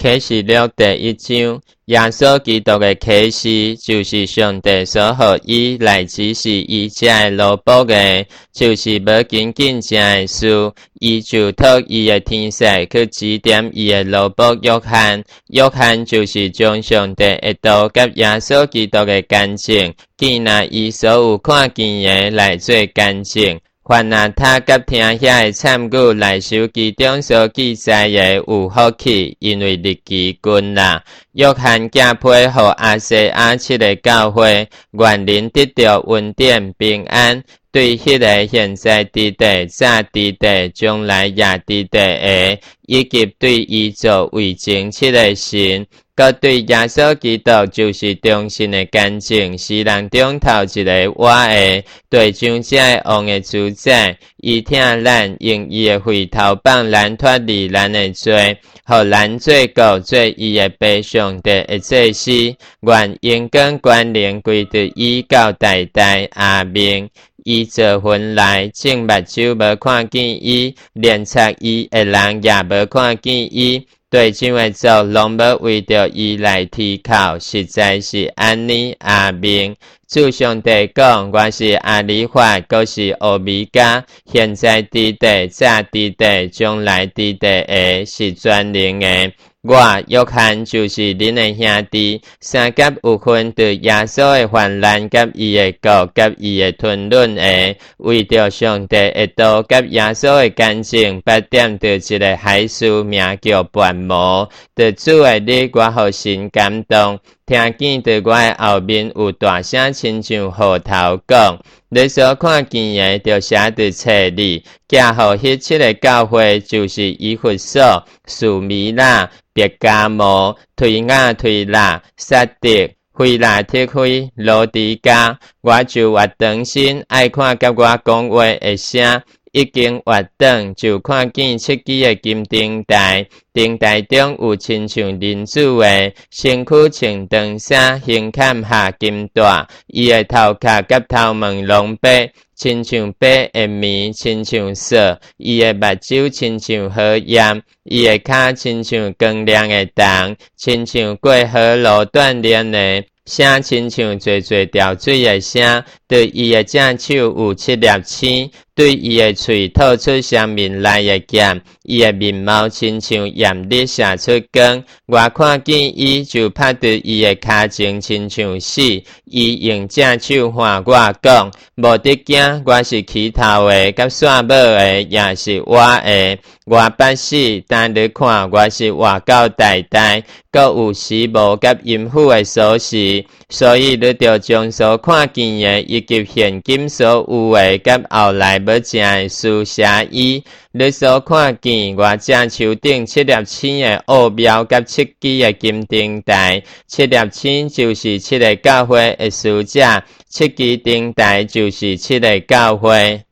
启示录第一章，耶稣基督的启示，就是上帝所予伊来指示伊食的萝卜的，就是要紧紧食的事。伊就托伊的天使去指点伊的萝卜约翰。约翰就是将上帝的道甲耶稣基督的干净，建立伊所有看见的来做干净。凡那他甲听遐的参语来收其中所记载的有福气，因为日期近啦。约翰寄批予亚细亚7个教会，愿人得到恩典平安。对迄个现在伫地、早伫地、将来也伫地的，以及对伊做为证7个神。佮对耶稣基督就是忠心的干净，是人中头一个活的，对上这王的主宰，伊听咱用伊的血头帮咱脱离咱的罪，互咱做国做伊的爸上帝的祭司，愿荣光关联归于伊到代代阿明。伊做魂来，正目睭无看见伊，连插伊的人也无看见伊。对上的族拢要为着伊来提靠，实在是安尼阿明。主上帝讲，我是阿里法，阁是欧米伽，现在伫地，早伫地，将来伫地的，是全能的。我约翰就是恁的兄弟，三甲有份对耶稣的患难，甲伊的国，甲伊的吞论的，为着上帝的道，甲耶稣的干净，8点着一个海事名叫半魔。着主的日，我互神感动，听见着我的后面有大声亲像号头讲。你所看见的，就写伫册里，寄予迄7个教会，就是以弗所、苏米拉、别加摩、推雅推拉、撒狄、菲拉铁菲、罗迪加。我就活长心，爱看甲我讲话的声。已经活转，就看见7支的金灯台，灯台中有亲像人子的，身躯穿长衫，胸坎下金带，伊的头壳甲头毛拢白，亲像白的面，亲像雪，伊的目睭亲像火焰，伊的脚亲像光亮的灯，亲像过河路锻炼的。声亲像最条水的声，对伊的正手有7粒星，对伊的喙吐出双面来的剑，伊的面貌亲像炎日射出光。我看见伊就拍伫伊的骹前，亲像死。伊用正手喊我讲，无得惊，我是起头的，甲线尾的，也是我的。我捌死，但你看，我是活到代代，阁有时无甲阴府的锁匙，所以你着将所看见的，以及现今所有的，甲后来要正的事写伊。你所看见我正手顶7粒星的奥妙，甲7支的金灯台，7粒星就是7个教会的使者，7支灯台就是7个教会。